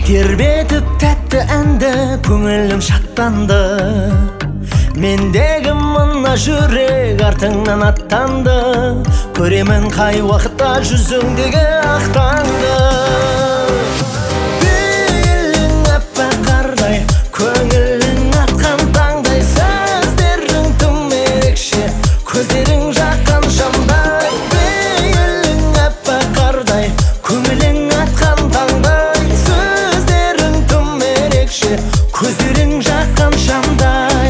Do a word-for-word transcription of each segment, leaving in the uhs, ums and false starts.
тербетіп тәтті әнді көңілім шаттанды. Мендегі мына жүрек артыңнан аттанды. Көремін қай уақытта жүзіңдегі ақтанды. Белің аппақ қардай, көңілің атқан таңдай, сөздерің тым ерекше, көздерің жаққан шамдай. Белің аппақ қардай, көңілің атқан таңдай, сөздерің тым ерекше, көздерің жаққан шамдай.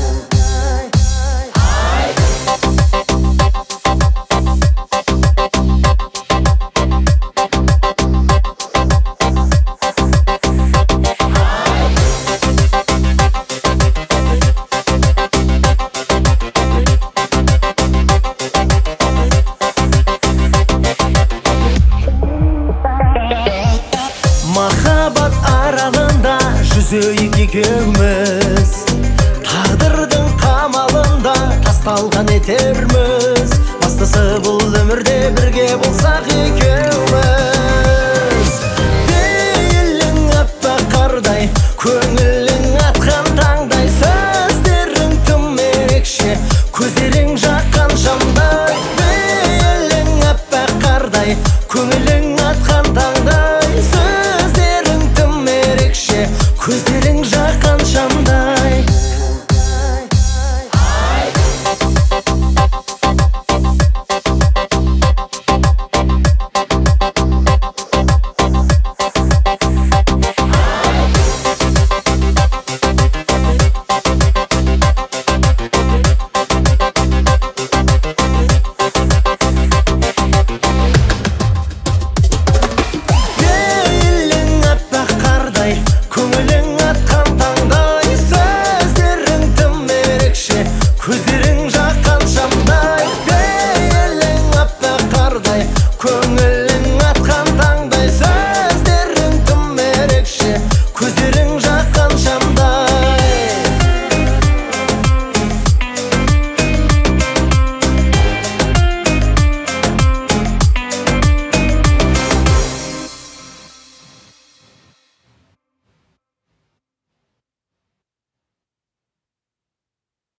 Махаббат аралында жүзейік екеуміз, тағдырдың қамалында тасталған етерміз. Бастысы бұл өмірде бірге болсақ екеуміз. Белің аппақ қардай, көңілің атқан таңдай, сөздерің тым ерекше, көздерің жаққан шамдай. Белің аппақ қардай, көңілің атқан таңдай, көздерің